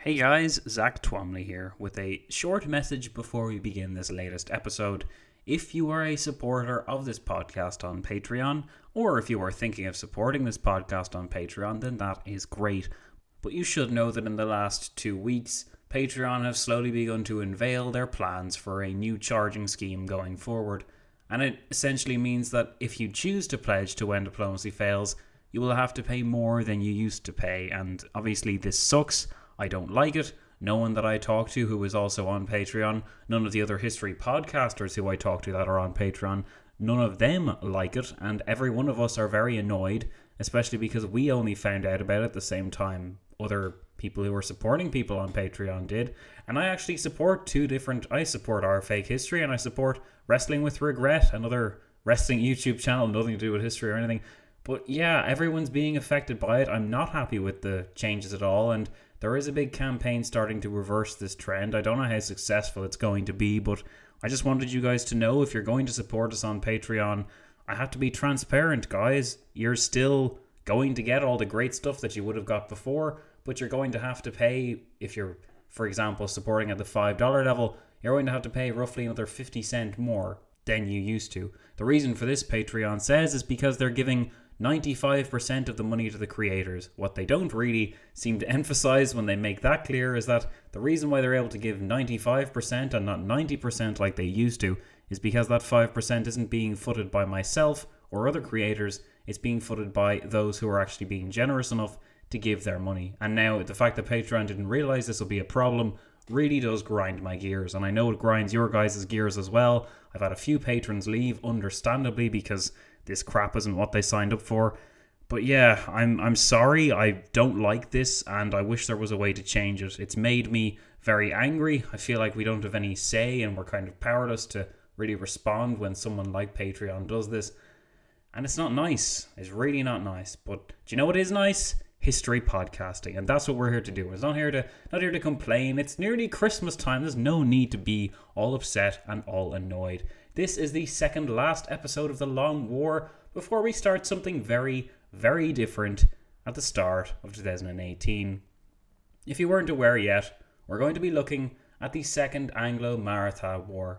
Hey guys, Zach Twomley here with a short message before we begin this latest episode. If you are a supporter of this podcast on Patreon, or if you are thinking of supporting this podcast on Patreon, then that is great. But you should know that in the last 2 weeks, Patreon have slowly begun to unveil their plans for a new charging scheme going forward. And it essentially means that if you choose to pledge to When Diplomacy Fails, you will have to pay more than you used to pay. And obviously this sucks. I don't like it. No one that I talk to who is also on Patreon, none of the other history podcasters who I talk to that are on Patreon, none of them like it, and every one of us are very annoyed, especially because we only found out about it the same time other people who are supporting people on Patreon did. And I actually support I support Our Fake History, and I support Wrestling with Regret, another wrestling YouTube channel, nothing to do with history or anything. But yeah, everyone's being affected by it. I'm not happy with the changes at all, and there is a big campaign starting to reverse this trend. I don't know how successful it's going to be, but I just wanted you guys to know if you're going to support us on Patreon, I have to be transparent, guys. You're still going to get all the great stuff that you would have got before, but you're going to have to pay, if you're, for example, supporting at the $5 level, you're going to have to pay roughly another 50 cents more than you used to. The reason for this, Patreon says, is because they're giving 95% of the money to the creators. What they don't really seem to emphasize when they make that clear is that the reason why they're able to give 95% and not 90% like they used to is because that 5% isn't being footed by myself or other creators. It's being footed by those who are actually being generous enough to give their money. And now the fact that Patreon didn't realize this will be a problem really does grind my gears, and I know it grinds your guys' gears as well. I've had a few patrons leave, understandably, because this crap isn't what they signed up for. But yeah, I'm sorry, I don't like this, and I wish there was a way to change it. It's made me very angry. I feel like we don't have any say, and we're kind of powerless to really respond when someone like Patreon does this. And it's not nice. It's really not nice. But do you know what is nice? History podcasting, and that's what we're here to do. It's not here to complain. It's nearly Christmas time. There's no need to be all upset and all annoyed. This is the second last episode of The Long War before we start something very, very different at the start of 2018. If you weren't aware yet, we're going to be looking at the Second Anglo-Maratha War.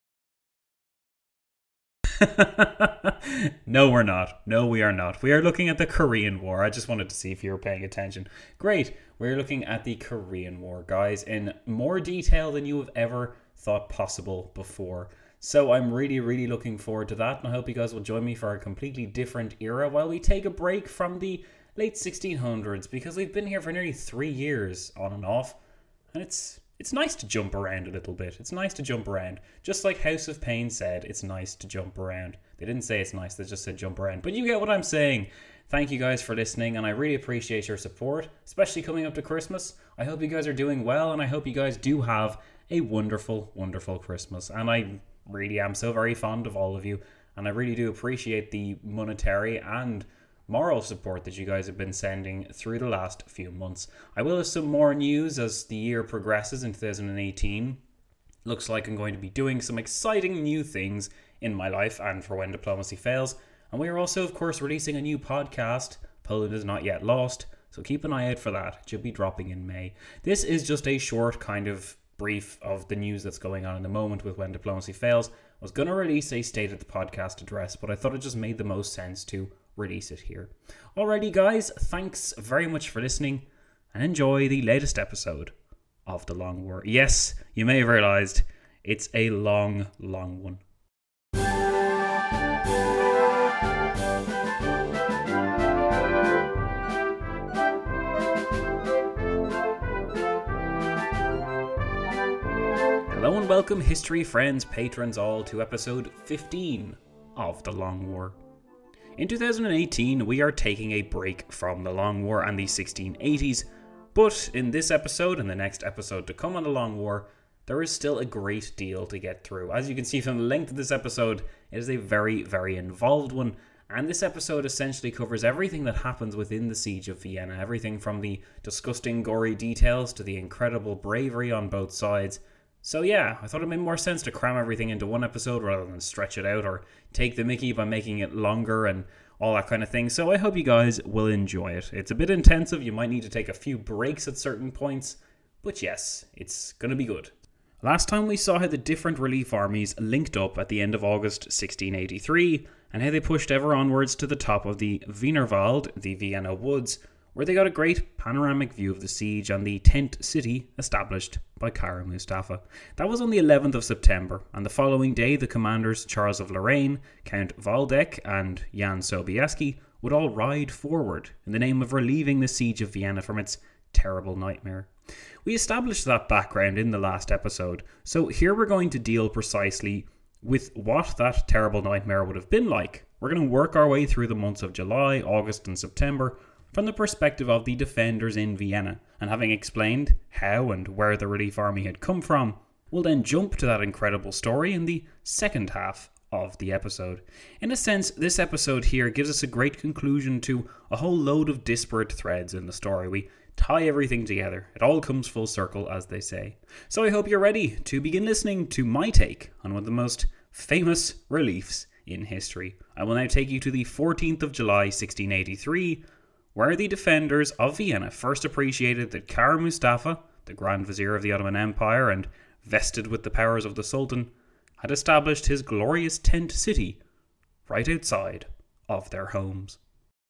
No, we're not. No, we are not. We are looking at the Korean War. I just wanted to see if you were paying attention. Great. We're looking at the Korean War, guys, in more detail than you have ever thought possible before. So I'm really, really looking forward to that, and I hope you guys will join me for a completely different era while we take a break from the late 1600s, because we've been here for nearly 3 years on and off, and it's nice to jump around a little bit. It's nice to jump around. Just like House of Pain said, it's nice to jump around. They didn't say it's nice, they just said jump around. But you get what I'm saying. Thank you guys for listening, and I really appreciate your support, especially coming up to Christmas. I hope you guys are doing well, and I hope you guys do have a wonderful, wonderful Christmas. And I really am so very fond of all of you, and I really do appreciate the monetary and moral support that you guys have been sending through the last few months. I will have some more news as the year progresses in 2018. Looks like I'm going to be doing some exciting new things in my life and for When Diplomacy Fails. And we are also, of course, releasing a new podcast, Poland is Not Yet Lost, so keep an eye out for that. It should be dropping in May. This is just a short kind of brief of the news that's going on in the moment with When Diplomacy Fails. I was going to release a State of the Podcast address, but I thought it just made the most sense to release it here. Alrighty guys, thanks very much for listening, and enjoy the latest episode of The Long War. Yes, you may have realised, it's a long, long one. Hello and welcome, history friends, patrons all, to episode 15 of The Long War. In 2018, we are taking a break from the Long War and the 1680s, but in this episode and the next episode to come on the Long War, there is still a great deal to get through. As you can see from the length of this episode, it is a very, very involved one, and this episode essentially covers everything that happens within the Siege of Vienna, everything from the disgusting, gory details to the incredible bravery on both sides. So yeah, I thought it made more sense to cram everything into one episode rather than stretch it out or take the mickey by making it longer and all that kind of thing. So I hope you guys will enjoy it. It's a bit intensive. You might need to take a few breaks at certain points, But yes, it's going to be good. Last time we saw how the different relief armies linked up at the end of August 1683 and how they pushed ever onwards to the top of the Wienerwald, the Vienna Woods, where they got a great panoramic view of the siege and the tent city established by Kara Mustafa. That was on the 11th of September, and the following day the commanders Charles of Lorraine, Count Waldeck and Jan Sobieski would all ride forward in the name of relieving the siege of Vienna from its terrible nightmare. We established that background in the last episode, so here we're going to deal precisely with what that terrible nightmare would have been like. We're going to work our way through the months of July, August and September from the perspective of the defenders in Vienna, and having explained how and where the relief army had come from, we'll then jump to that incredible story in the second half of the episode. In a sense, this episode here gives us a great conclusion to a whole load of disparate threads in the story. We tie everything together. It all comes full circle, as they say. So I hope you're ready to begin listening to my take on one of the most famous reliefs in history. I will now take you to the 14th of July 1683, where the defenders of Vienna first appreciated that Kara Mustafa, the Grand Vizier of the Ottoman Empire and vested with the powers of the Sultan, had established his glorious tent city right outside of their homes.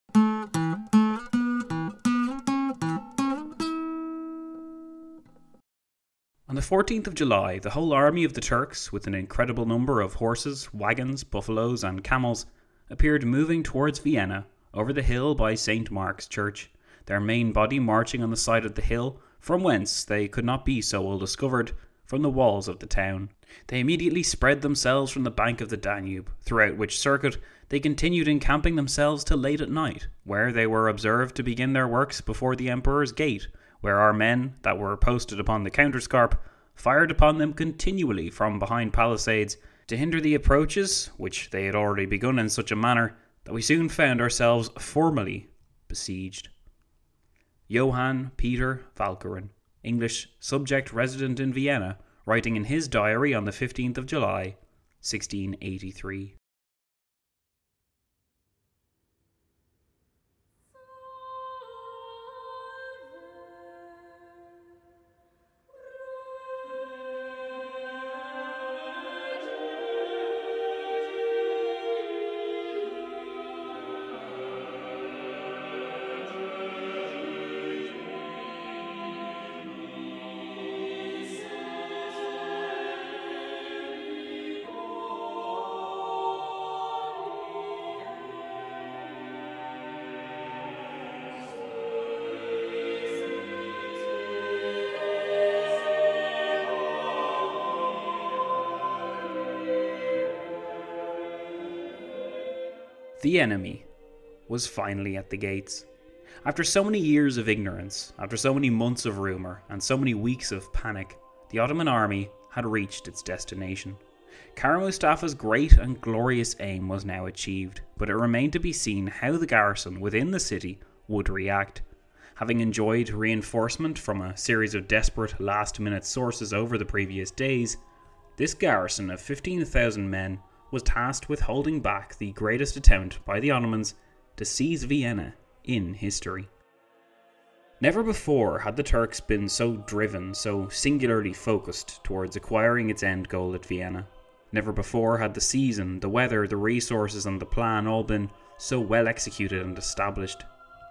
On the 14th of July, the whole army of the Turks, with an incredible number of horses, wagons, buffaloes and camels, appeared moving towards Vienna over the hill by St. Mark's Church, their main body marching on the side of the hill, from whence they could not be so well discovered from the walls of the town. They immediately spread themselves from the bank of the Danube, throughout which circuit they continued encamping themselves till late at night, where they were observed to begin their works before the Emperor's gate, where our men that were posted upon the counterscarp fired upon them continually from behind palisades to hinder the approaches, which they had already begun in such a manner that we soon found ourselves formally besieged. Johann Peter Walcheren, English subject resident in Vienna, writing in his diary on the 15th of July, 1683. The enemy was finally at the gates. After so many years of ignorance, after so many months of rumour, and so many weeks of panic, the Ottoman army had reached its destination. Kara Mustafa's great and glorious aim was now achieved, but it remained to be seen how the garrison within the city would react. Having enjoyed reinforcement from a series of desperate last-minute sources over the previous days, this garrison of 15,000 men was tasked with holding back the greatest attempt by the Ottomans to seize Vienna in history. Never before had the Turks been so driven, so singularly focused towards acquiring its end goal at Vienna. Never before had the season, the weather, the resources and the plan all been so well executed and established.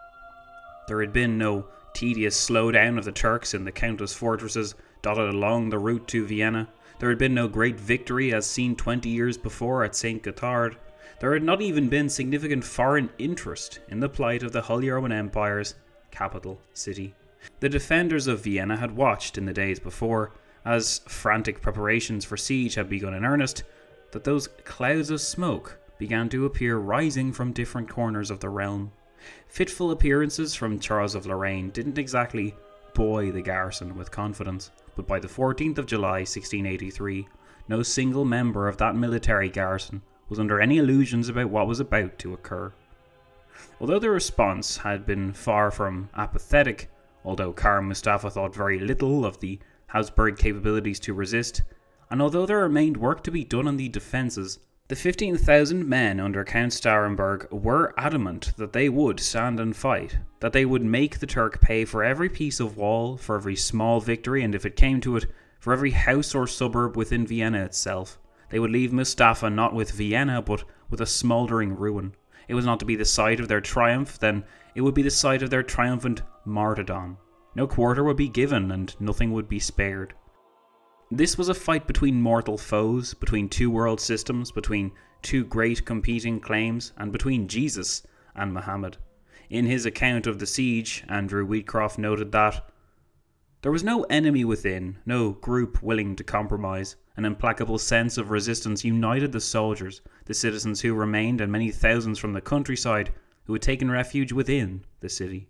There had been no tedious slowdown of the Turks in the countless fortresses dotted along the route to Vienna. There had been no great victory as seen 20 years before at St. Gothard. There had not even been significant foreign interest in the plight of the Holy Roman Empire's capital city. The defenders of Vienna had watched in the days before, as frantic preparations for siege had begun in earnest, that those clouds of smoke began to appear rising from different corners of the realm. Fitful appearances from Charles of Lorraine didn't exactly buoy the garrison with confidence, but by the 14th of July 1683, no single member of that military garrison was under any illusions about what was about to occur. Although the response had been far from apathetic, although Kara Mustafa thought very little of the Habsburg capabilities to resist, and although there remained work to be done on the defences, The 15,000 men under Count Starhemberg were adamant that they would stand and fight, that they would make the Turk pay for every piece of wall, for every small victory, and if it came to it, for every house or suburb within Vienna itself. They would leave Mustafa not with Vienna, but with a smouldering ruin. It was not to be the site of their triumph, then it would be the site of their triumphant martyrdom. No quarter would be given, and nothing would be spared. This was a fight between mortal foes, between two world systems, between two great competing claims, and between Jesus and Muhammad. In his account of the siege, Andrew Wheatcroft noted that there was no enemy within, no group willing to compromise. An implacable sense of resistance united the soldiers, the citizens who remained, and many thousands from the countryside who had taken refuge within the city.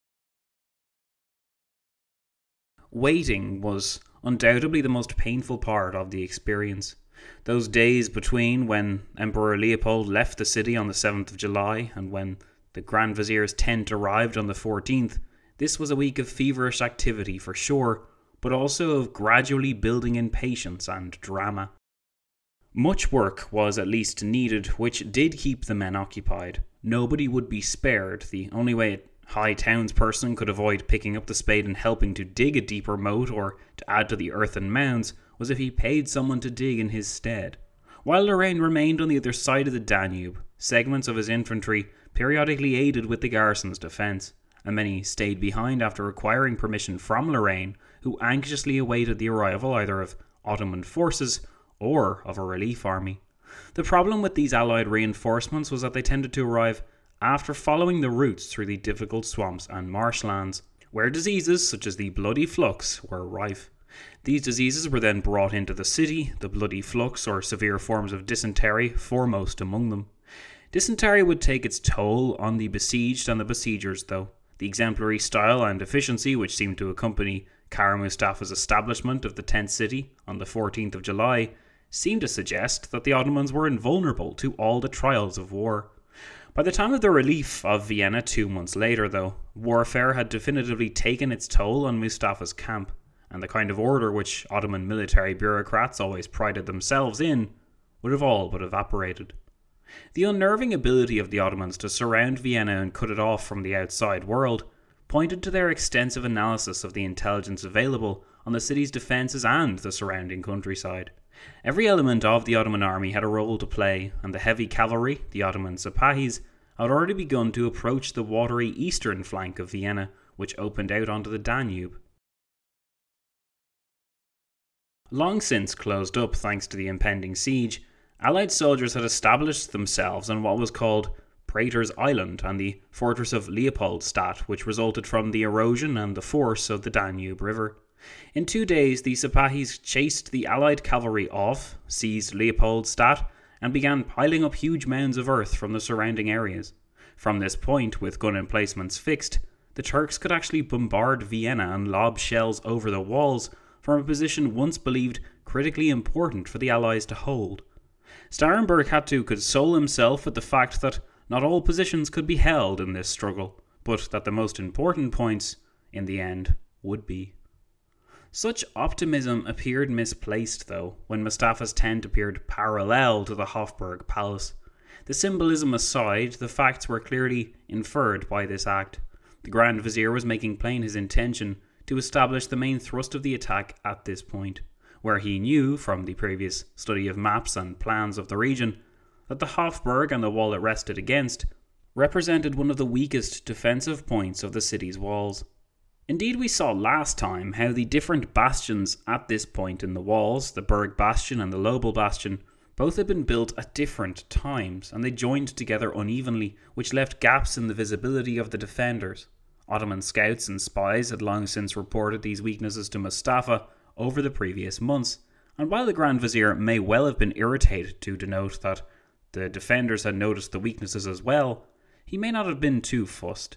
Waiting was undoubtedly the most painful part of the experience. Those days between when Emperor Leopold left the city on the 7th of July and when the Grand Vizier's tent arrived on the 14th, this was a week of feverish activity for sure, but also of gradually building impatience and drama. Much work was at least needed, which did keep the men occupied. Nobody would be spared. The only way a high townsperson could avoid picking up the spade and helping to dig a deeper moat or to add to the earthen mounds was if he paid someone to dig in his stead. While Lorraine remained on the other side of the Danube, segments of his infantry periodically aided with the garrison's defence, and many stayed behind after requiring permission from Lorraine, who anxiously awaited the arrival either of Ottoman forces or of a relief army. The problem with these Allied reinforcements was that they tended to arrive after following the routes through the difficult swamps and marshlands, where diseases such as the bloody flux were rife. These diseases were then brought into the city, the bloody flux or severe forms of dysentery foremost among them. Dysentery would take its toll on the besieged and the besiegers though. The exemplary style and efficiency which seemed to accompany Kara Mustafa's establishment of the tent city on the 14th of July seemed to suggest that the Ottomans were invulnerable to all the trials of war. By the time of the relief of Vienna 2 months later, though, warfare had definitively taken its toll on Mustafa's camp, and the kind of order which Ottoman military bureaucrats always prided themselves in would have all but evaporated. The unnerving ability of the Ottomans to surround Vienna and cut it off from the outside world pointed to their extensive analysis of the intelligence available on the city's defences and the surrounding countryside. Every element of the Ottoman army had a role to play, and the heavy cavalry, the Ottoman Sepahis, had already begun to approach the watery eastern flank of Vienna, which opened out onto the Danube. Long since closed up thanks to the impending siege, Allied soldiers had established themselves on what was called Praetor's Island and the fortress of Leopoldstadt, which resulted from the erosion and the force of the Danube River. In 2 days, the Sepahis chased the Allied cavalry off, seized Leopoldstadt, and began piling up huge mounds of earth from the surrounding areas. From this point, with gun emplacements fixed, the Turks could actually bombard Vienna and lob shells over the walls from a position once believed critically important for the Allies to hold. Starhemberg had to console himself with the fact that not all positions could be held in this struggle, but that the most important points, in the end, would be. Such optimism appeared misplaced, though, when Mustafa's tent appeared parallel to the Hofburg Palace. The symbolism aside, the facts were clearly inferred by this act. The Grand Vizier was making plain his intention to establish the main thrust of the attack at this point, where he knew, from the previous study of maps and plans of the region, that the Hofburg and the wall it rested against represented one of the weakest defensive points of the city's walls. Indeed, we saw last time how the different bastions at this point in the walls, the Berg Bastion and the Lobel Bastion, both had been built at different times, and they joined together unevenly, which left gaps in the visibility of the defenders. Ottoman scouts and spies had long since reported these weaknesses to Mustafa over the previous months, and while the Grand Vizier may well have been irritated to denote that the defenders had noticed the weaknesses as well, he may not have been too fussed.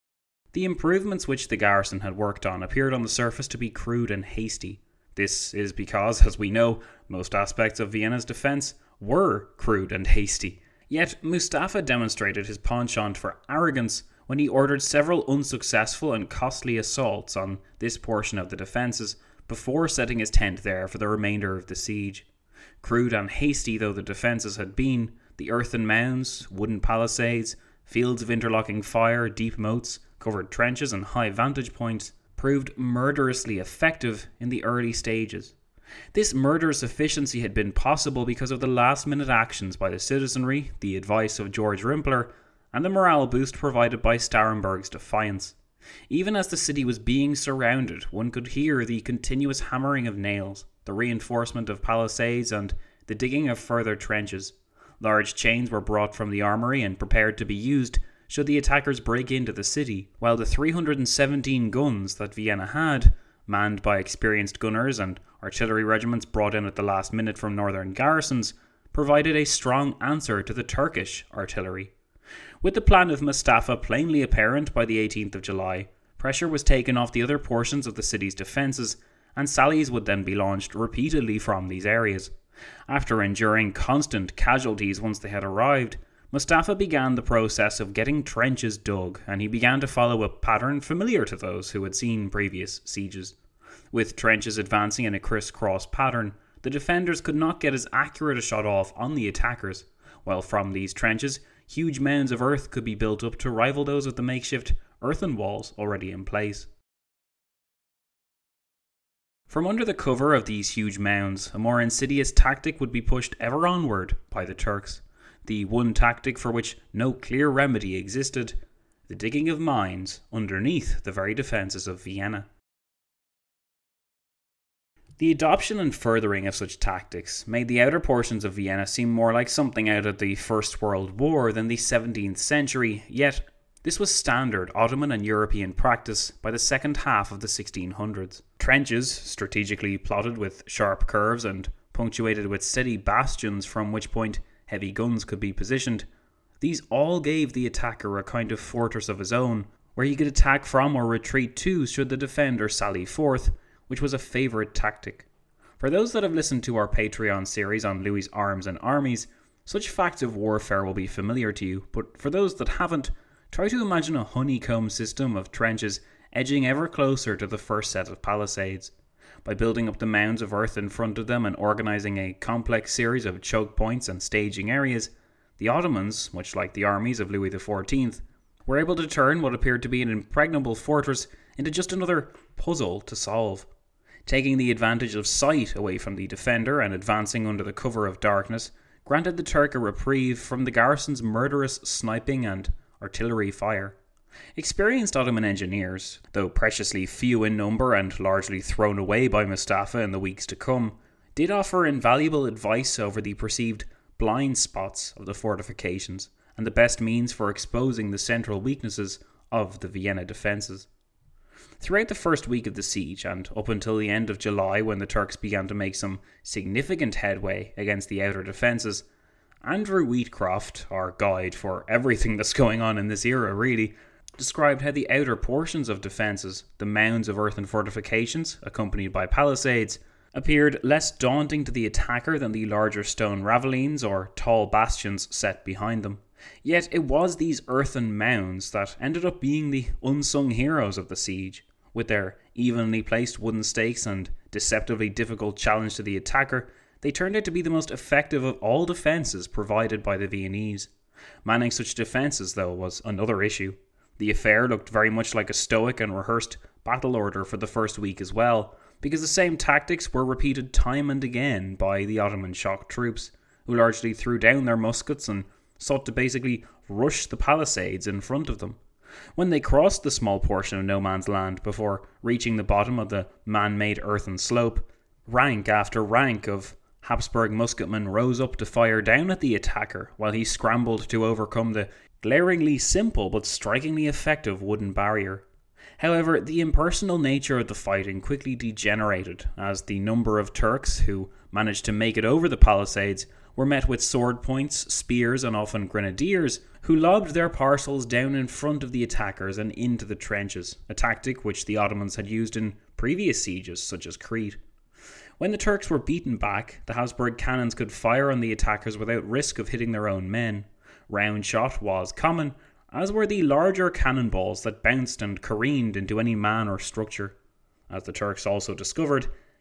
The improvements which the garrison had worked on appeared on the surface to be crude and hasty. This is because, as we know, most aspects of Vienna's defence were crude and hasty. Yet Mustafa demonstrated his penchant for arrogance when he ordered several unsuccessful and costly assaults on this portion of the defences before setting his tent there for the remainder of the siege. Crude and hasty though the defences had been, the earthen mounds, wooden palisades, fields of interlocking fire, deep moats, covered trenches and high vantage points proved murderously effective in the early stages. This murderous efficiency had been possible because of the last-minute actions by the citizenry, the advice of George Rimpler, and the morale boost provided by Starhemberg's defiance. Even as the city was being surrounded, one could hear the continuous hammering of nails, the reinforcement of palisades, and the digging of further trenches. Large chains were brought from the armory and prepared to be used should the attackers break into the city, while the 317 guns that Vienna had, manned by experienced gunners and artillery regiments brought in at the last minute from northern garrisons, provided a strong answer to the Turkish artillery. With the plan of Mustafa plainly apparent by the 18th of July, pressure was taken off the other portions of the city's defences, and sallies would then be launched repeatedly from these areas. After enduring constant casualties once they had arrived, Mustafa began the process of getting trenches dug, and he began to follow a pattern familiar to those who had seen previous sieges. With trenches advancing in a criss-cross pattern, the defenders could not get as accurate a shot off on the attackers, while from these trenches, huge mounds of earth could be built up to rival those of the makeshift earthen walls already in place. From under the cover of these huge mounds, a more insidious tactic would be pushed ever onward by the Turks. The one tactic for which no clear remedy existed, the digging of mines underneath the very defences of Vienna. The adoption and furthering of such tactics made the outer portions of Vienna seem more like something out of the First World War than the 17th century, yet this was standard Ottoman and European practice by the second half of the 1600s. Trenches, strategically plotted with sharp curves and punctuated with steady bastions from which point heavy guns could be positioned, these all gave the attacker a kind of fortress of his own, where he could attack from or retreat to should the defender sally forth, which was a favourite tactic. For those that have listened to our Patreon series on Louis' arms and armies, such facts of warfare will be familiar to you, but for those that haven't, try to imagine a honeycomb system of trenches edging ever closer to the first set of palisades. By building up the mounds of earth in front of them and organising a complex series of choke points and staging areas, the Ottomans, much like the armies of Louis XIV, were able to turn what appeared to be an impregnable fortress into just another puzzle to solve. Taking the advantage of sight away from the defender and advancing under the cover of darkness granted the Turk a reprieve from the garrison's murderous sniping and artillery fire. Experienced Ottoman engineers, though preciously few in number and largely thrown away by Mustafa in the weeks to come, did offer invaluable advice over the perceived blind spots of the fortifications and the best means for exposing the central weaknesses of the Vienna defences. Throughout the first week of the siege and up until the end of July, when the Turks began to make some significant headway against the outer defences, Andrew Wheatcroft, our guide for everything that's going on in this era really, described how the outer portions of defences, the mounds of earthen fortifications, accompanied by palisades, appeared less daunting to the attacker than the larger stone ravelins or tall bastions set behind them. Yet it was these earthen mounds that ended up being the unsung heroes of the siege. With their evenly placed wooden stakes and deceptively difficult challenge to the attacker, they turned out to be the most effective of all defences provided by the Viennese. Manning such defences, though, was another issue. The affair looked very much like a stoic and rehearsed battle order for the first week as well, because the same tactics were repeated time and again by the Ottoman shock troops, who largely threw down their muskets and sought to basically rush the palisades in front of them. When they crossed the small portion of no man's land before reaching the bottom of the man-made earthen slope, rank after rank of Habsburg musketmen rose up to fire down at the attacker while he scrambled to overcome the glaringly simple but strikingly effective wooden barrier. However, the impersonal nature of the fighting quickly degenerated as the number of Turks who managed to make it over the palisades were met with sword points, spears and often grenadiers who lobbed their parcels down in front of the attackers and into the trenches, a tactic which the Ottomans had used in previous sieges such as Crete. When the Turks were beaten back, the Habsburg cannons could fire on the attackers without risk of hitting their own men. Round shot was common, as were the larger cannonballs that bounced and careened into any man or structure. As the Turks also discovered,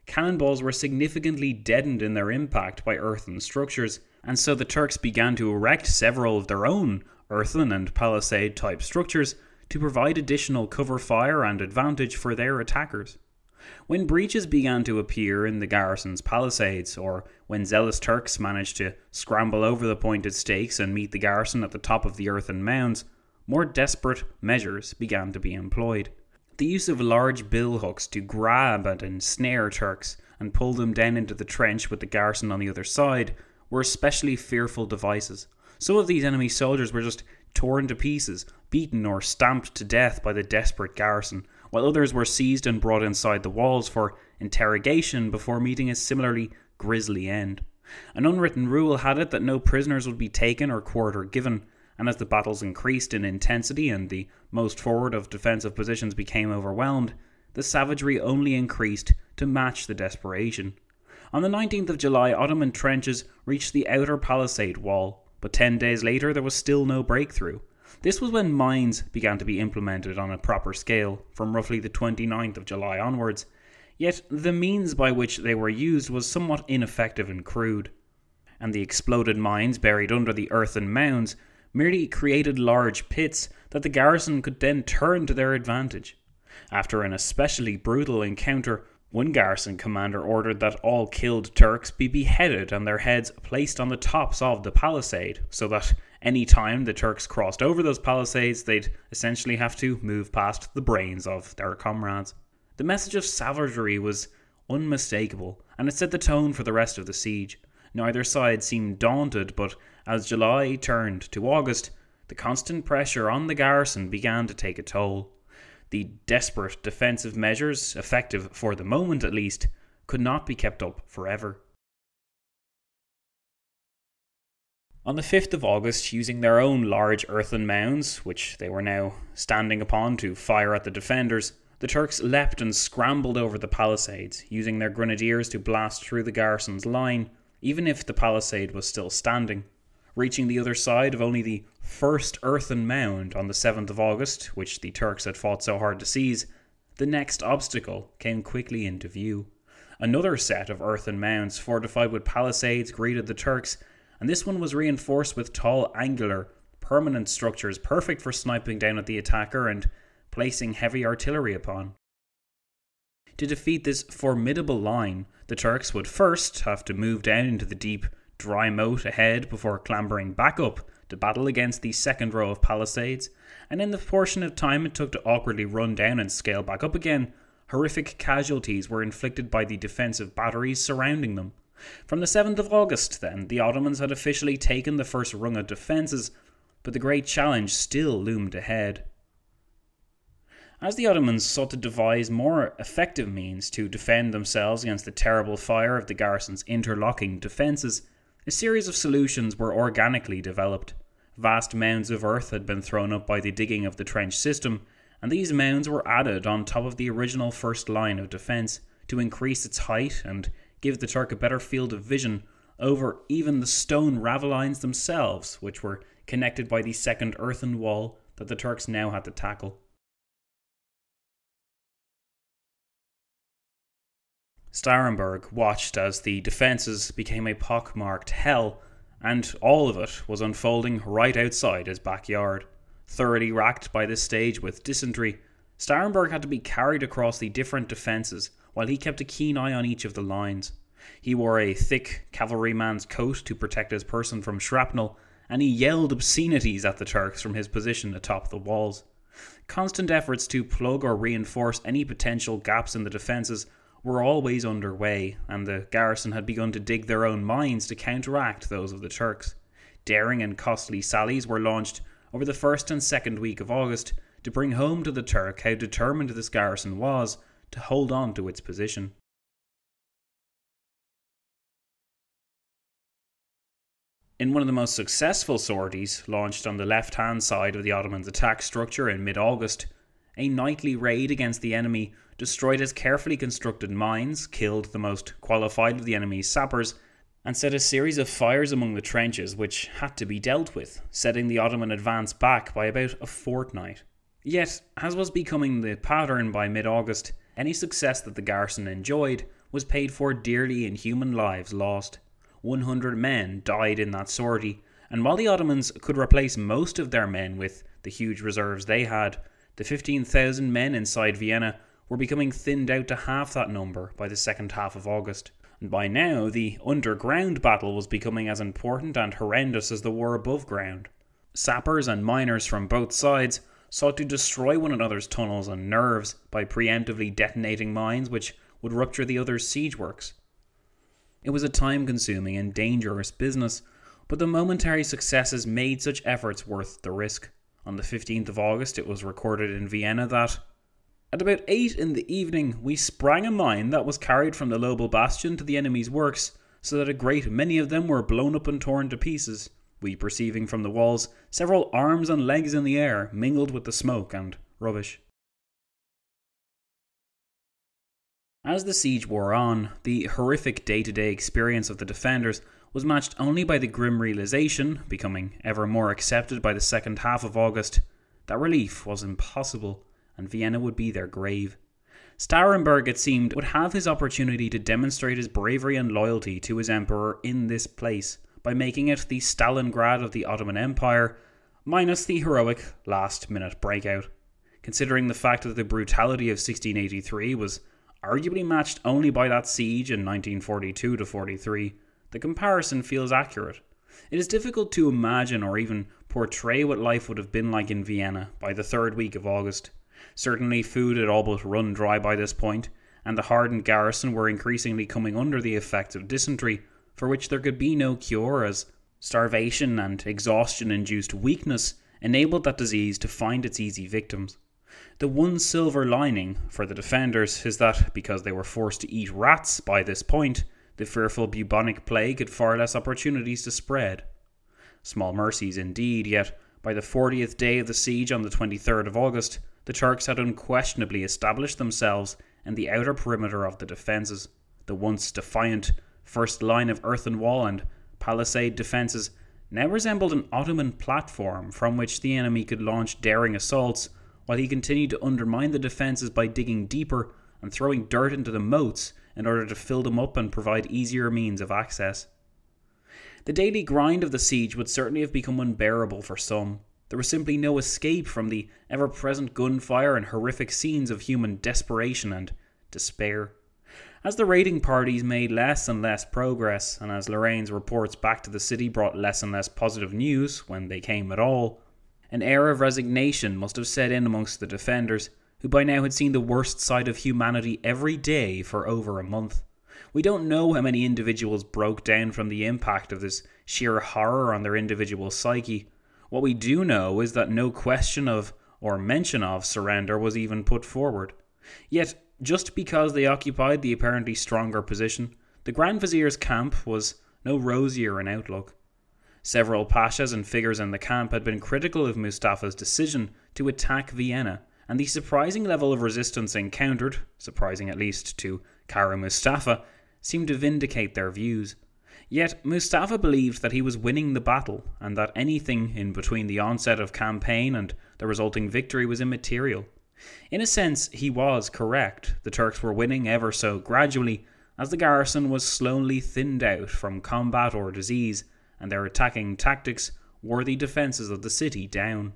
cannonballs were significantly deadened in their impact by earthen structures, and so the Turks began to erect several of their own earthen and palisade type structures to provide additional cover fire and advantage for their attackers. When breaches began to appear in the garrison's palisades, or when zealous Turks managed to scramble over the pointed stakes and meet the garrison at the top of the earthen mounds, more desperate measures began to be employed. The use of large billhooks to grab and ensnare Turks and pull them down into the trench with the garrison on the other side were especially fearful devices. Some of these enemy soldiers were just torn to pieces, beaten or stamped to death by the desperate garrison, while others were seized and brought inside the walls for interrogation before meeting a similarly grisly end. An unwritten rule had it that no prisoners would be taken or quarter given, and as the battles increased in intensity and the most forward of defensive positions became overwhelmed, the savagery only increased to match the desperation. On the 19th of July, Ottoman trenches reached the outer palisade wall, but 10 days later there was still no breakthrough. This was when mines began to be implemented on a proper scale, from roughly the 29th of July onwards, yet the means by which they were used was somewhat ineffective and crude, and the exploded mines buried under the earthen mounds merely created large pits that the garrison could then turn to their advantage. After an especially brutal encounter, one garrison commander ordered that all killed Turks be beheaded and their heads placed on the tops of the palisade, so that any time the Turks crossed over those palisades, they'd essentially have to move past the brains of their comrades. The message of savagery was unmistakable, and it set the tone for the rest of the siege. Neither side seemed daunted, but as July turned to August, the constant pressure on the garrison began to take a toll. The desperate defensive measures, effective for the moment at least, could not be kept up forever. On the 5th of August, using their own large earthen mounds, which they were now standing upon to fire at the defenders, the Turks leapt and scrambled over the palisades, using their grenadiers to blast through the garrison's line, even if the palisade was still standing. Reaching the other side of only the first earthen mound on the 7th of August, which the Turks had fought so hard to seize, the next obstacle came quickly into view. Another set of earthen mounds fortified with palisades greeted the Turks, and this one was reinforced with tall, angular, permanent structures perfect for sniping down at the attacker and placing heavy artillery upon. To defeat this formidable line, the Turks would first have to move down into the deep, dry moat ahead before clambering back up to battle against the second row of palisades, and in the portion of time it took to awkwardly run down and scale back up again, horrific casualties were inflicted by the defensive batteries surrounding them. From the 7th of August, then, the Ottomans had officially taken the first rung of defences, but the great challenge still loomed ahead. As the Ottomans sought to devise more effective means to defend themselves against the terrible fire of the garrison's interlocking defences, a series of solutions were organically developed. Vast mounds of earth had been thrown up by the digging of the trench system, and these mounds were added on top of the original first line of defence to increase its height and give the Turk a better field of vision over even the stone ravelines themselves, which were connected by the second earthen wall that the Turks now had to tackle. Starhemberg watched as the defences became a pock-marked hell, and all of it was unfolding right outside his backyard. Thoroughly racked by this stage with dysentery, Starhemberg had to be carried across the different defences while he kept a keen eye on each of the lines. He wore a thick cavalryman's coat to protect his person from shrapnel, and he yelled obscenities at the Turks from his position atop the walls. Constant efforts to plug or reinforce any potential gaps in the defences were always underway, and the garrison had begun to dig their own mines to counteract those of the Turks. Daring and costly sallies were launched over the first and second week of August to bring home to the Turk how determined this garrison was to hold on to its position. In one of the most successful sorties, launched on the left-hand side of the Ottomans' attack structure in mid-August, a nightly raid against the enemy destroyed his carefully constructed mines, killed the most qualified of the enemy's sappers, and set a series of fires among the trenches which had to be dealt with, setting the Ottoman advance back by about a fortnight. Yet, as was becoming the pattern by mid-August, any success that the garrison enjoyed was paid for dearly in human lives lost. 100 men died in that sortie, and while the Ottomans could replace most of their men with the huge reserves they had, the 15,000 men inside Vienna were becoming thinned out to half that number by the second half of August. And by now, the underground battle was becoming as important and horrendous as the war above ground. Sappers and miners from both sides sought to destroy one another's tunnels and nerves by preemptively detonating mines which would rupture the other's siege works. It was a time-consuming and dangerous business, but the momentary successes made such efforts worth the risk. On the 15th of August, it was recorded in Vienna that, "At about 8 in the evening, we sprang a mine that was carried from the Lobel Bastion to the enemy's works, so that a great many of them were blown up and torn to pieces, we perceiving from the walls several arms and legs in the air, mingled with the smoke and rubbish." As the siege wore on, the horrific day-to-day experience of the defenders was matched only by the grim realization, becoming ever more accepted by the second half of August, that relief was impossible, and Vienna would be their grave. Staurenberg, it seemed, would have his opportunity to demonstrate his bravery and loyalty to his emperor in this place, by making it the Stalingrad of the Ottoman Empire, minus the heroic last-minute breakout. Considering the fact that the brutality of 1683 was arguably matched only by that siege in 1942-43, the comparison feels accurate. It is difficult to imagine or even portray what life would have been like in Vienna by the third week of August. Certainly food had all but run dry by this point, and the hardened garrison were increasingly coming under the effects of dysentery, for which there could be no cure, as starvation and exhaustion-induced weakness enabled that disease to find its easy victims. The one silver lining for the defenders is that, because they were forced to eat rats by this point, the fearful bubonic plague had far less opportunities to spread. Small mercies indeed, yet by the 40th day of the siege on the 23rd of August, the Turks had unquestionably established themselves in the outer perimeter of the defences. The once defiant first line of earthen wall and palisade defences now resembled an Ottoman platform from which the enemy could launch daring assaults, while he continued to undermine the defences by digging deeper and throwing dirt into the moats in order to fill them up and provide easier means of access. The daily grind of the siege would certainly have become unbearable for some. There was simply no escape from the ever-present gunfire and horrific scenes of human desperation and despair. As the raiding parties made less and less progress, and as Lorraine's reports back to the city brought less and less positive news when they came at all, an air of resignation must have set in amongst the defenders, who by now had seen the worst side of humanity every day for over a month. We don't know how many individuals broke down from the impact of this sheer horror on their individual psyche. What we do know is that no question of, or mention of, surrender was even put forward. Yet, just because they occupied the apparently stronger position, the Grand Vizier's camp was no rosier in outlook. Several pashas and figures in the camp had been critical of Mustafa's decision to attack Vienna, and the surprising level of resistance encountered, surprising at least to Kara Mustafa, seemed to vindicate their views. Yet Mustafa believed that he was winning the battle, and that anything in between the onset of campaign and the resulting victory was immaterial. In a sense, he was correct. The Turks were winning ever so gradually, as the garrison was slowly thinned out from combat or disease, and their attacking tactics wore the defences of the city down.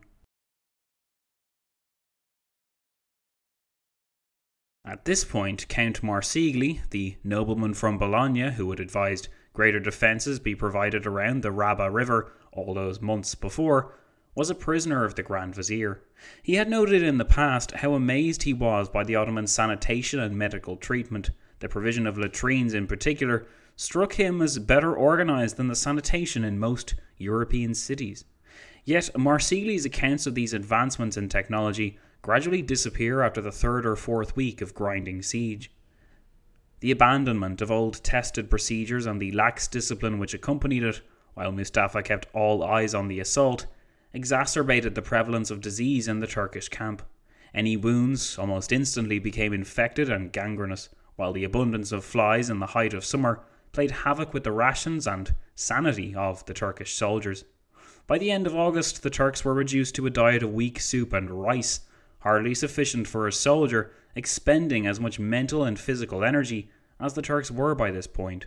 At this point, Count Marsigli, the nobleman from Bologna who had advised greater defences be provided around the Raba River all those months before, was a prisoner of the Grand Vizier. He had noted in the past how amazed he was by the Ottoman sanitation and medical treatment. The provision of latrines in particular struck him as better organised than the sanitation in most European cities. Yet Marsigli's accounts of these advancements in technology gradually disappear after the third or fourth week of grinding siege. The abandonment of old tested procedures and the lax discipline which accompanied it, while Mustafa kept all eyes on the assault, exacerbated the prevalence of disease in the Turkish camp. Any wounds almost instantly became infected and gangrenous, while the abundance of flies in the height of summer played havoc with the rations and sanity of the Turkish soldiers. By the end of August, the Turks were reduced to a diet of weak soup and rice, hardly sufficient for a soldier expending as much mental and physical energy as the Turks were by this point.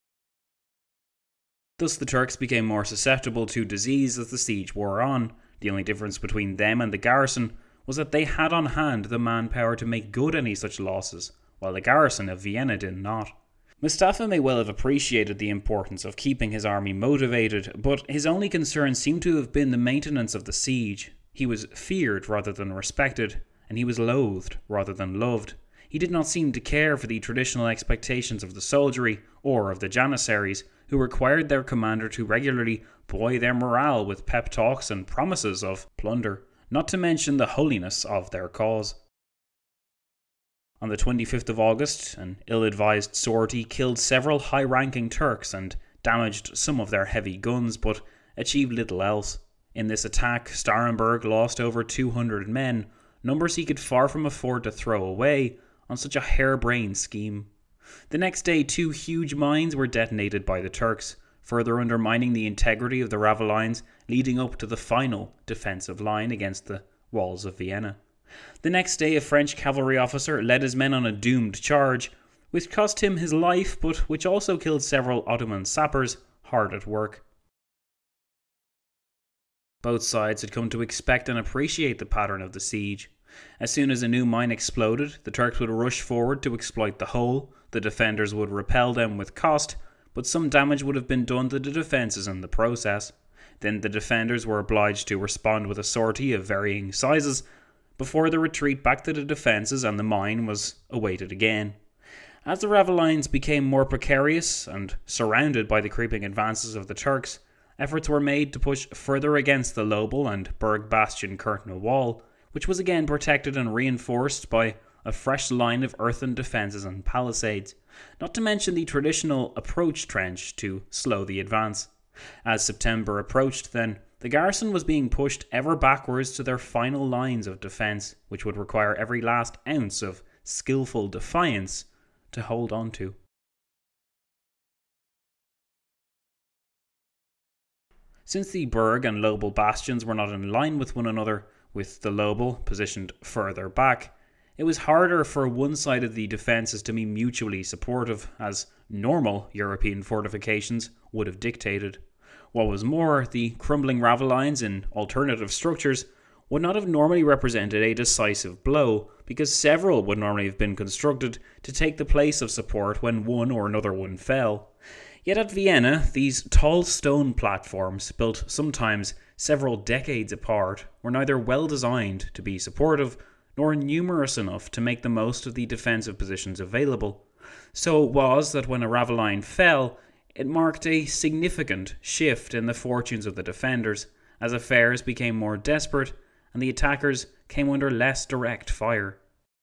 Thus the Turks became more susceptible to disease as the siege wore on. The only difference between them and the garrison was that they had on hand the manpower to make good any such losses, while the garrison of Vienna did not. Mustafa may well have appreciated the importance of keeping his army motivated, but his only concern seemed to have been the maintenance of the siege. He was feared rather than respected, and he was loathed rather than loved. He did not seem to care for the traditional expectations of the soldiery or of the janissaries, who required their commander to regularly buoy their morale with pep talks and promises of plunder, not to mention the holiness of their cause. On the 25th of August, an ill-advised sortie killed several high-ranking Turks and damaged some of their heavy guns, but achieved little else. In this attack, Starhemberg lost over 200 men, numbers he could far from afford to throw away on such a harebrained scheme. The next day, 2 huge mines were detonated by the Turks, further undermining the integrity of the Ravelines, leading up to the final defensive line against the walls of Vienna. The next day, a French cavalry officer led his men on a doomed charge, which cost him his life, but which also killed several Ottoman sappers hard at work. Both sides had come to expect and appreciate the pattern of the siege. As soon as a new mine exploded, the Turks would rush forward to exploit the hole. The defenders would repel them with cost, but some damage would have been done to the defences in the process. Then the defenders were obliged to respond with a sortie of varying sizes before the retreat back to the defences and the mine was awaited again. As the Ravelines became more precarious and surrounded by the creeping advances of the Turks, efforts were made to push further against the Lobel and Berg Bastion Curtain wall, which was again protected and reinforced by a fresh line of earthen defences and palisades, not to mention the traditional approach trench to slow the advance. As September approached then, the garrison was being pushed ever backwards to their final lines of defence, which would require every last ounce of skillful defiance to hold on to. Since the Berg and Lobel bastions were not in line with one another, with the Lobel positioned further back, it was harder for one side of the defences to be mutually supportive, as normal European fortifications would have dictated. What was more, the crumbling Ravelines in alternative structures would not have normally represented a decisive blow, because several would normally have been constructed to take the place of support when one or another one fell. Yet at Vienna, these tall stone platforms, built sometimes several decades apart, were neither well designed to be supportive nor numerous enough to make the most of the defensive positions available. So it was that when a Raveline fell, it marked a significant shift in the fortunes of the defenders, as affairs became more desperate and the attackers came under less direct fire.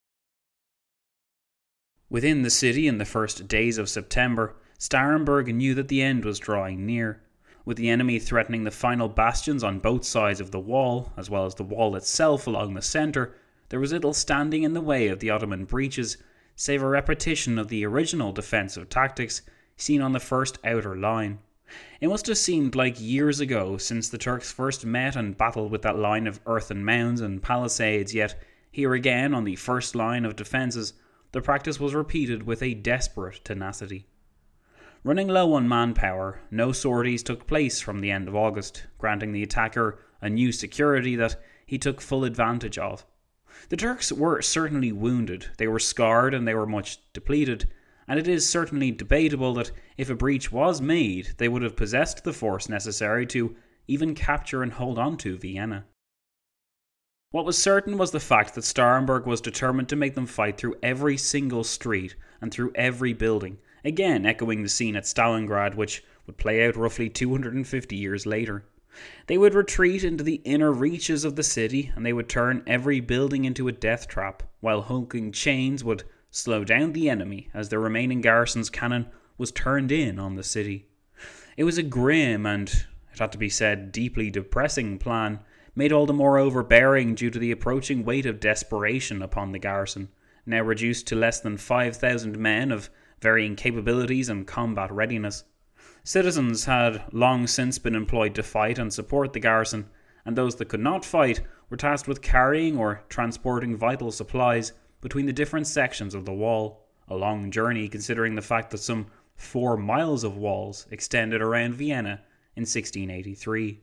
Within the city in the first days of September, Starhemberg knew that the end was drawing near. With the enemy threatening the final bastions on both sides of the wall, as well as the wall itself along the centre, there was little standing in the way of the Ottoman breaches, save a repetition of the original defensive tactics seen on the first outer line. It must have seemed like years ago since the Turks first met and battled with that line of earthen mounds and palisades, yet here again on the first line of defences, the practice was repeated with a desperate tenacity. Running low on manpower, no sorties took place from the end of August, granting the attacker a new security that he took full advantage of. The Turks were certainly wounded, they were scarred and they were much depleted, and it is certainly debatable that if a breach was made, they would have possessed the force necessary to even capture and hold on to Vienna. What was certain was the fact that Starhemberg was determined to make them fight through every single street and through every building, again echoing the scene at Stalingrad, which would play out roughly 250 years later. They would retreat into the inner reaches of the city, and they would turn every building into a death trap, while hulking chains would slow down the enemy as the remaining garrison's cannon was turned in on the city. It was a grim and, it had to be said, deeply depressing plan, made all the more overbearing due to the approaching weight of desperation upon the garrison, now reduced to less than 5,000 men of varying capabilities and combat readiness. Citizens had long since been employed to fight and support the garrison, and those that could not fight were tasked with carrying or transporting vital supplies between the different sections of the wall, a long journey considering the fact that some 4 miles of walls extended around Vienna in 1683.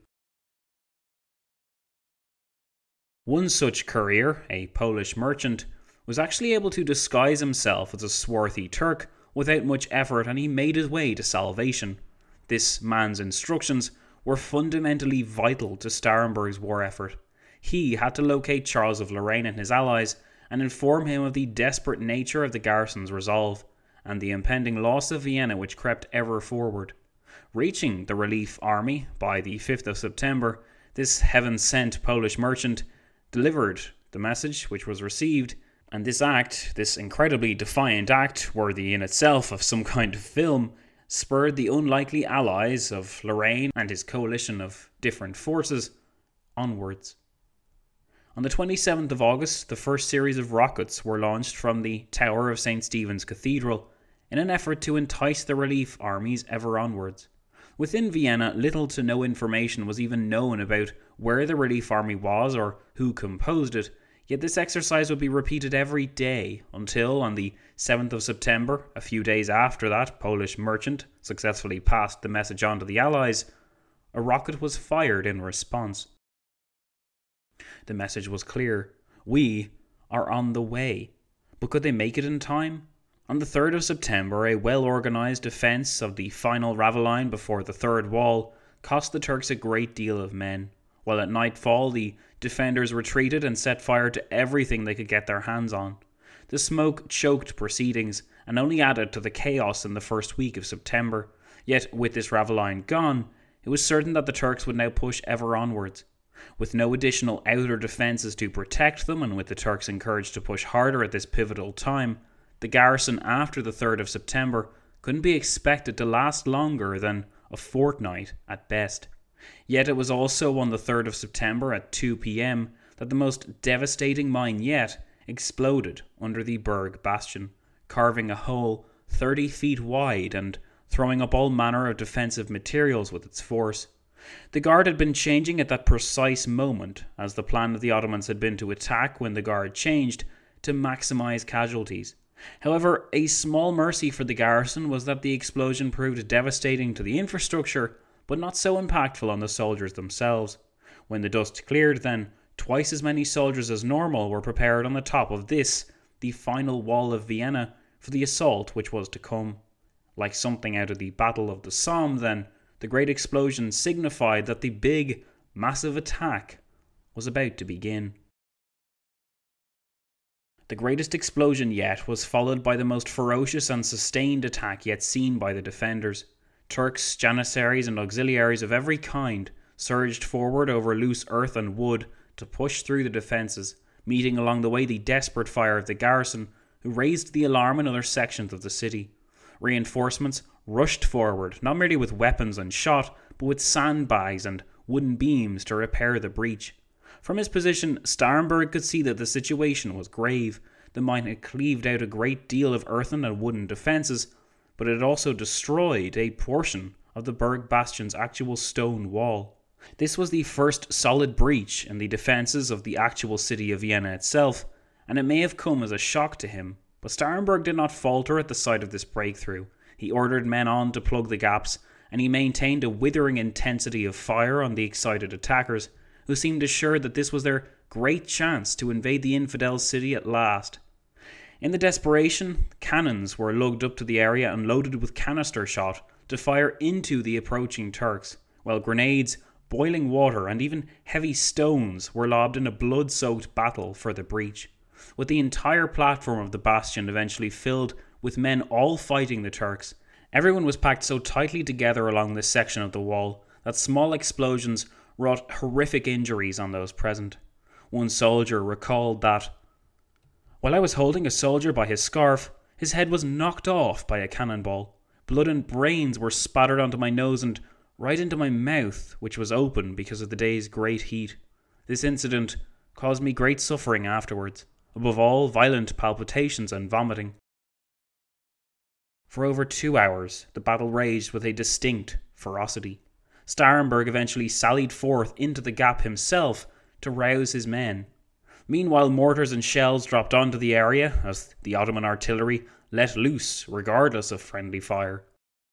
One such courier, a Polish merchant, was actually able to disguise himself as a swarthy Turk without much effort, and he made his way to salvation. This man's instructions were fundamentally vital to Starhemberg's war effort. He had to locate Charles of Lorraine and his allies and inform him of the desperate nature of the garrison's resolve and the impending loss of Vienna which crept ever forward. Reaching the relief army by the 5th of September, this heaven-sent Polish merchant delivered the message which was received, and this act, this incredibly defiant act, worthy in itself of some kind of film, spurred the unlikely allies of Lorraine and his coalition of different forces onwards. On the 27th of August, the first series of rockets were launched from the tower of St. Stephen's Cathedral in an effort to entice the relief armies ever onwards. Within Vienna, little to no information was even known about where the relief army was or who composed it, yet this exercise would be repeated every day until, on the 7th of September, a few days after that Polish merchant successfully passed the message on to the Allies, a rocket was fired in response. The message was clear. We are on the way. But could they make it in time? On the 3rd of September, a well-organised defence of the final ravelin before the third wall cost the Turks a great deal of men, while at nightfall the defenders retreated and set fire to everything they could get their hands on. The smoke choked proceedings and only added to the chaos in the first week of September. Yet, with this ravelin gone, it was certain that the Turks would now push ever onwards. With no additional outer defences to protect them, and with the Turks encouraged to push harder at this pivotal time, the garrison after the 3rd of September couldn't be expected to last longer than a fortnight at best. Yet it was also on the 3rd of September at 2 p.m. that the most devastating mine yet exploded under the Berg bastion, carving a hole 30 feet wide and throwing up all manner of defensive materials with its force. The guard had been changing at that precise moment, as the plan of the Ottomans had been to attack when the guard changed, to maximise casualties. However, a small mercy for the garrison was that the explosion proved devastating to the infrastructure, but not so impactful on the soldiers themselves. When the dust cleared, then, twice as many soldiers as normal were prepared on the top of this, the final wall of Vienna, for the assault which was to come. Like something out of the Battle of the Somme, then, the great explosion signified that the big, massive attack was about to begin. The greatest explosion yet was followed by the most ferocious and sustained attack yet seen by the defenders. Turks, janissaries and auxiliaries of every kind surged forward over loose earth and wood to push through the defences, meeting along the way the desperate fire of the garrison, who raised the alarm in other sections of the city. Reinforcements rushed forward, not merely with weapons and shot, but with sandbags and wooden beams to repair the breach. From his position, Starhemberg could see that the situation was grave. The mine had cleaved out a great deal of earthen and wooden defences, but it had also destroyed a portion of the Berg bastion's actual stone wall. This was the first solid breach in the defences of the actual city of Vienna itself, and it may have come as a shock to him, but Starhemberg did not falter at the sight of this breakthrough. He ordered men on to plug the gaps, and he maintained a withering intensity of fire on the excited attackers, who seemed assured that this was their great chance to invade the infidel city at last. In the desperation, cannons were lugged up to the area and loaded with canister shot to fire into the approaching Turks, while grenades, boiling water and even heavy stones were lobbed in a blood-soaked battle for the breach, with the entire platform of the bastion eventually filled with men all fighting the Turks. Everyone was packed so tightly together along this section of the wall that small explosions wrought horrific injuries on those present. One soldier recalled that, "While I was holding a soldier by his scarf, his head was knocked off by a cannonball. Blood and brains were spattered onto my nose and right into my mouth, which was open because of the day's great heat. This incident caused me great suffering afterwards, above all violent palpitations and vomiting." For over 2 hours, the battle raged with a distinct ferocity. Starhemberg eventually sallied forth into the gap himself to rouse his men. Meanwhile, mortars and shells dropped onto the area as the Ottoman artillery let loose regardless of friendly fire.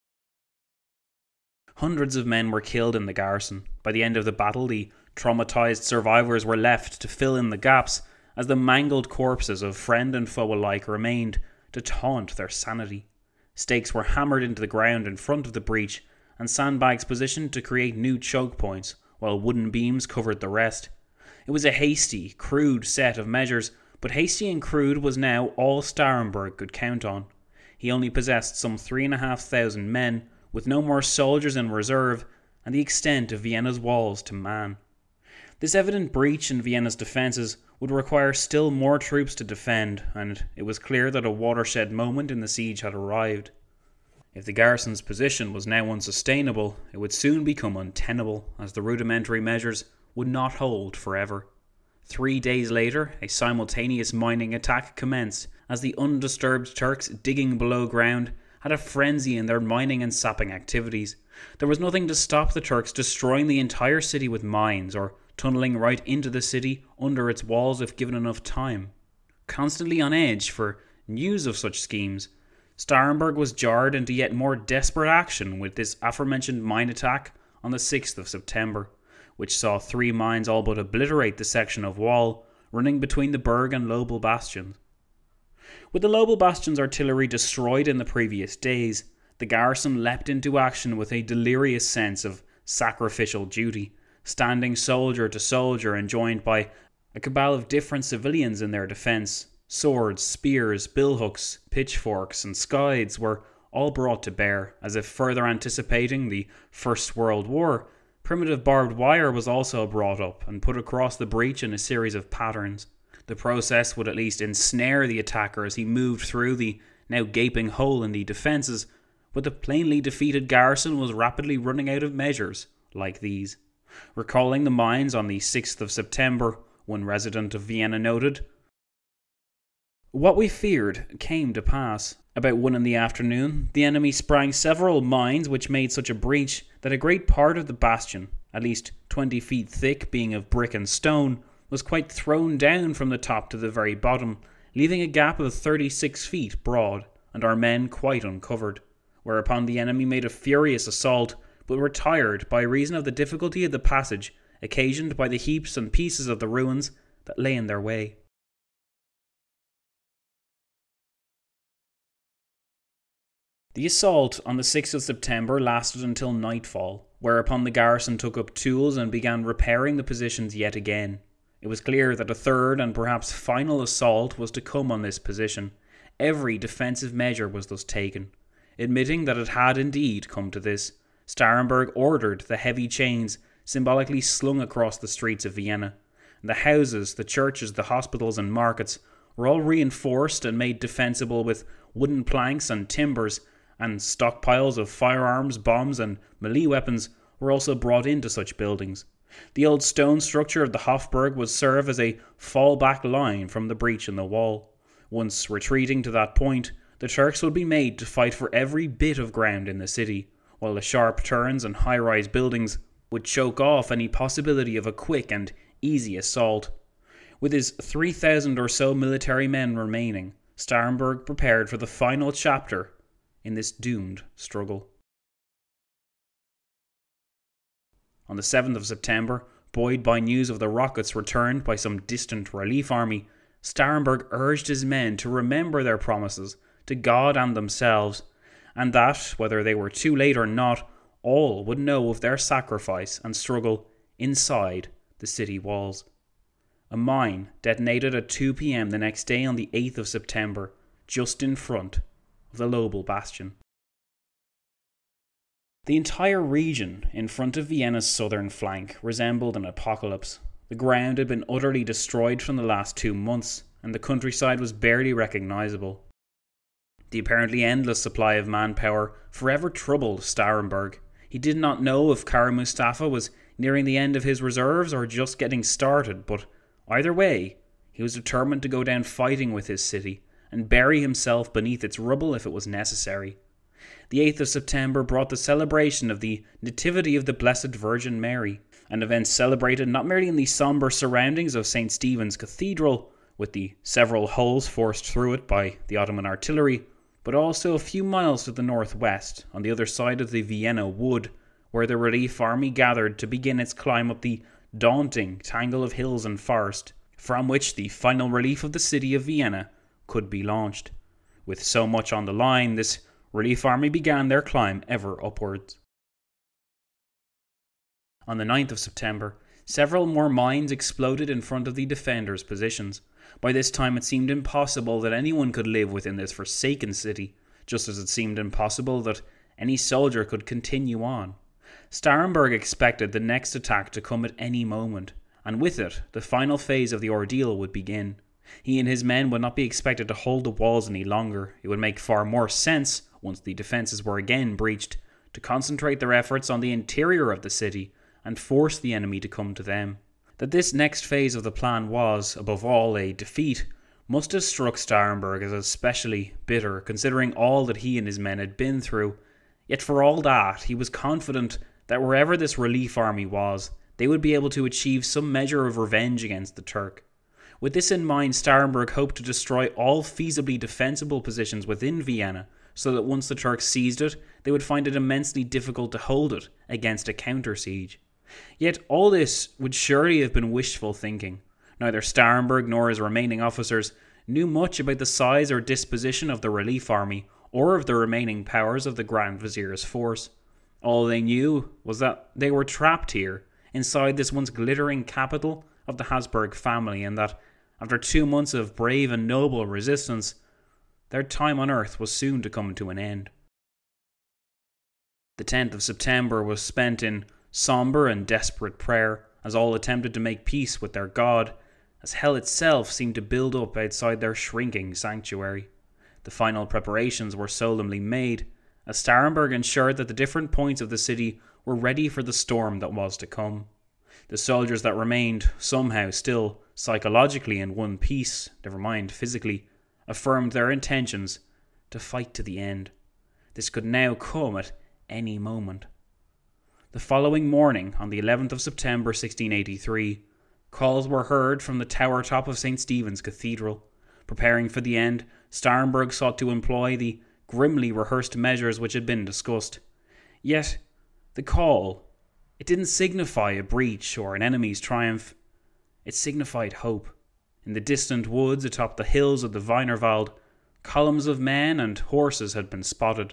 Hundreds of men were killed in the garrison. By the end of the battle, the traumatized survivors were left to fill in the gaps as the mangled corpses of friend and foe alike remained to taunt their sanity. Stakes were hammered into the ground in front of the breach and sandbags positioned to create new choke points, while wooden beams covered the rest. It was a hasty, crude set of measures, but hasty and crude was now all Starhemberg could count on. He only possessed some 3,500 men, with no more soldiers in reserve, and the extent of Vienna's walls to man. This evident breach in Vienna's defences would require still more troops to defend, and it was clear that a watershed moment in the siege had arrived. If the garrison's position was now unsustainable, it would soon become untenable, as the rudimentary measures would not hold forever. 3 days later, a simultaneous mining attack commenced, as the undisturbed Turks digging below ground had a frenzy in their mining and sapping activities. There was nothing to stop the Turks destroying the entire city with mines, or tunnelling right into the city under its walls if given enough time. Constantly on edge for news of such schemes, Starhemberg was jarred into yet more desperate action with this aforementioned mine attack on the 6th of September, which saw 3 mines all but obliterate the section of wall running between the Berg and Lobel bastions. With the Lobel bastion's artillery destroyed in the previous days, the garrison leapt into action with a delirious sense of sacrificial duty, standing soldier to soldier and joined by a cabal of different civilians in their defence. Swords, spears, billhooks, pitchforks and scythes were all brought to bear, as if further anticipating the First World War. Primitive barbed wire was also brought up and put across the breach in a series of patterns. The process would at least ensnare the attacker as he moved through the now gaping hole in the defences, but the plainly defeated garrison was rapidly running out of measures like these. Recalling the mines on the 6th of September, one resident of Vienna noted, "What we feared came to pass. About 1 in the afternoon, the enemy sprang several mines which made such a breach that a great part of the bastion, at least 20 feet thick, being of brick and stone, was quite thrown down from the top to the very bottom, leaving a gap of 36 feet broad, and our men quite uncovered. Whereupon the enemy made a furious assault, but retired by reason of the difficulty of the passage occasioned by the heaps and pieces of the ruins that lay in their way." The assault on the 6th of September lasted until nightfall, whereupon the garrison took up tools and began repairing the positions yet again. It was clear that a third and perhaps final assault was to come on this position. Every defensive measure was thus taken. Admitting that it had indeed come to this, Starhemberg ordered the heavy chains symbolically slung across the streets of Vienna. The houses, the churches, the hospitals and markets were all reinforced and made defensible with wooden planks and timbers, and stockpiles of firearms, bombs and melee weapons were also brought into such buildings. The old stone structure of the Hofburg would serve as a fallback line from the breach in the wall. Once retreating to that point, the Turks would be made to fight for every bit of ground in the city, while the sharp turns and high-rise buildings would choke off any possibility of a quick and easy assault. With his 3,000 or so military men remaining, Starhemberg prepared for the final chapter in this doomed struggle. On the 7th of September, buoyed by news of the rockets returned by some distant relief army, Starhemberg urged his men to remember their promises to God and themselves, and that, whether they were too late or not, all would know of their sacrifice and struggle inside the city walls. A mine detonated at 2 p.m. the next day on the 8th of September, just in front of the Lobel bastion. The entire region in front of Vienna's southern flank resembled an apocalypse. The ground had been utterly destroyed from the last 2 months, and the countryside was barely recognisable. The apparently endless supply of manpower forever troubled Starhemberg. He did not know if Kara Mustafa was nearing the end of his reserves or just getting started, but either way, he was determined to go down fighting with his city and bury himself beneath its rubble if it was necessary. The 8th of September brought the celebration of the Nativity of the Blessed Virgin Mary, an event celebrated not merely in the sombre surroundings of St. Stephen's Cathedral, with the several holes forced through it by the Ottoman artillery, but also a few miles to the northwest, on the other side of the Vienna Wood, where the relief army gathered to begin its climb up the daunting tangle of hills and forest, from which the final relief of the city of Vienna could be launched. With so much on the line, this relief army began their climb ever upwards. On the 9th of September, several more mines exploded in front of the defenders' positions. By this time it seemed impossible that anyone could live within this forsaken city, just as it seemed impossible that any soldier could continue on. Starhemberg expected the next attack to come at any moment, and with it, the final phase of the ordeal would begin. He and his men would not be expected to hold the walls any longer. It would make far more sense, once the defences were again breached, to concentrate their efforts on the interior of the city and force the enemy to come to them. That this next phase of the plan was, above all, a defeat, must have struck Starhemberg as especially bitter, considering all that he and his men had been through. Yet for all that, he was confident that wherever this relief army was, they would be able to achieve some measure of revenge against the Turk. With this in mind, Starhemberg hoped to destroy all feasibly defensible positions within Vienna, so that once the Turks seized it, they would find it immensely difficult to hold it against a counter-siege. Yet all this would surely have been wishful thinking. Neither Starhemberg nor his remaining officers knew much about the size or disposition of the relief army, or of the remaining powers of the Grand Vizier's force. All they knew was that they were trapped here, inside this once glittering capital of the Habsburg family, and that, after 2 months of brave and noble resistance, their time on earth was soon to come to an end. The 10th of September was spent in sombre and desperate prayer, as all attempted to make peace with their God, as hell itself seemed to build up outside their shrinking sanctuary. The final preparations were solemnly made, as Starhemberg ensured that the different points of the city were ready for the storm that was to come. The soldiers that remained, somehow still psychologically in one piece, never mind physically, affirmed their intentions to fight to the end. This could now come at any moment. The following morning, on the 11th of September 1683, calls were heard from the tower top of St. Stephen's Cathedral. Preparing for the end, Starhemberg sought to employ the grimly rehearsed measures which had been discussed. Yet, the call, it didn't signify a breach or an enemy's triumph. It signified hope. In the distant woods atop the hills of the Wienerwald, columns of men and horses had been spotted.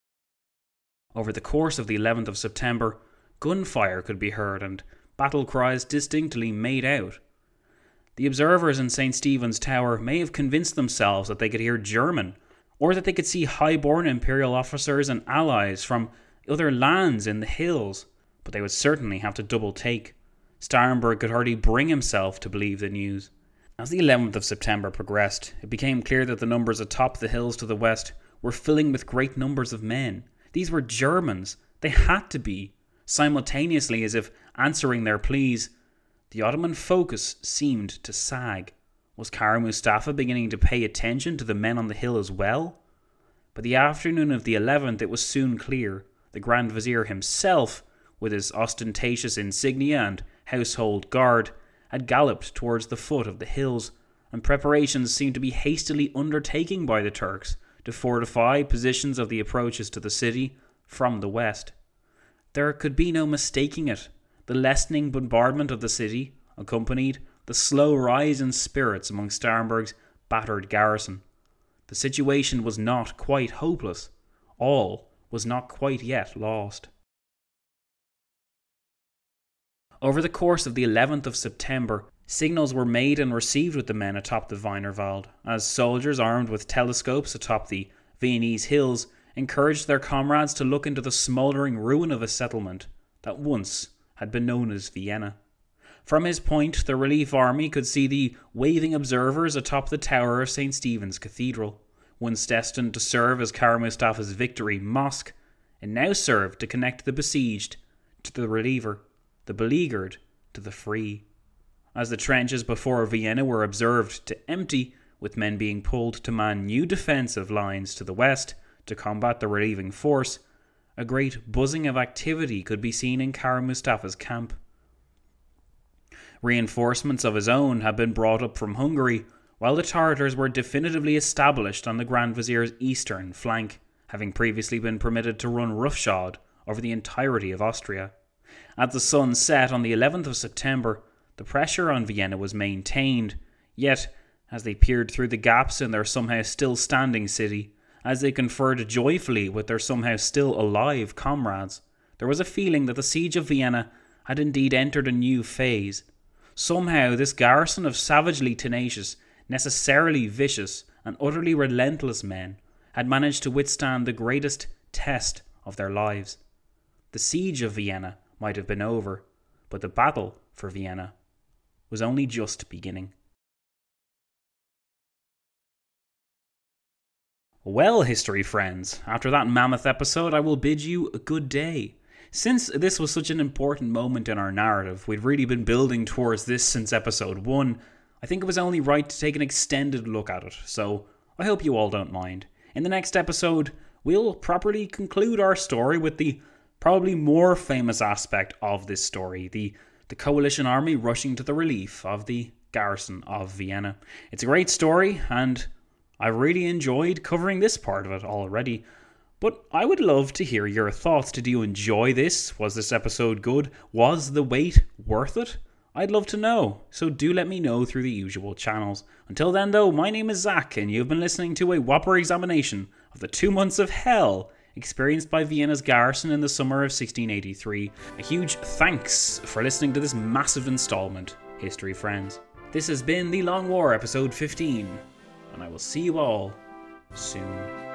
Over the course of the 11th of September, gunfire could be heard and battle cries distinctly made out. The observers in St. Stephen's Tower may have convinced themselves that they could hear German, or that they could see high-born imperial officers and allies from other lands in the hills, but they would certainly have to double-take. Starhemberg could hardly bring himself to believe the news. As the 11th of September progressed, it became clear that the numbers atop the hills to the west were filling with great numbers of men. These were Germans. They had to be. Simultaneously, as if answering their pleas, the Ottoman focus seemed to sag. Was Kara Mustafa beginning to pay attention to the men on the hill as well? By the afternoon of the 11th, it was soon clear. The Grand Vizier himself, with his ostentatious insignia and household guard, had galloped towards the foot of the hills, and preparations seemed to be hastily undertaken by the Turks to fortify positions of the approaches to the city from the west. There could be no mistaking it. The lessening bombardment of the city accompanied the slow rise in spirits among Starhemberg's battered garrison. The situation was not quite hopeless. All was not quite yet lost. Over the course of the 11th of September, signals were made and received with the men atop the Wienerwald, as soldiers armed with telescopes atop the Viennese hills encouraged their comrades to look into the smouldering ruin of a settlement that once had been known as Vienna. From his point, the relief army could see the waving observers atop the tower of St. Stephen's Cathedral. Once destined to serve as Kara Mustafa's victory mosque, it now served to connect the besieged to the reliever, the beleaguered to the free. As the trenches before Vienna were observed to empty, with men being pulled to man new defensive lines to the west to combat the relieving force, a great buzzing of activity could be seen in Kara Mustafa's camp. Reinforcements of his own had been brought up from Hungary, while the Tartars were definitively established on the Grand Vizier's eastern flank, having previously been permitted to run roughshod over the entirety of Austria. As the sun set on the 11th of September, the pressure on Vienna was maintained, yet, as they peered through the gaps in their somehow still standing city, as they conferred joyfully with their somehow still alive comrades, there was a feeling that the siege of Vienna had indeed entered a new phase. Somehow this garrison of savagely tenacious, necessarily vicious, and utterly relentless men had managed to withstand the greatest test of their lives. The siege of Vienna might have been over, but the battle for Vienna was only just beginning. Well, history friends, after that mammoth episode, I will bid you a good day. Since this was such an important moment in our narrative, we'd really been building towards this since episode 1, I think it was only right to take an extended look at it, so I hope you all don't mind. In the next episode, we'll properly conclude our story with the probably more famous aspect of this story, the coalition army rushing to the relief of the garrison of Vienna. It's a great story, and I've really enjoyed covering this part of it already. But I would love to hear your thoughts. Did you enjoy this? Was this episode good? Was the wait worth it? I'd love to know, so do let me know through the usual channels. Until then though, my name is Zach, and you've been listening to a whopper examination of the 2 months of hell experienced by Vienna's garrison in the summer of 1683. A huge thanks for listening to this massive installment, history friends. This has been The Long War, episode 15, and I will see you all soon.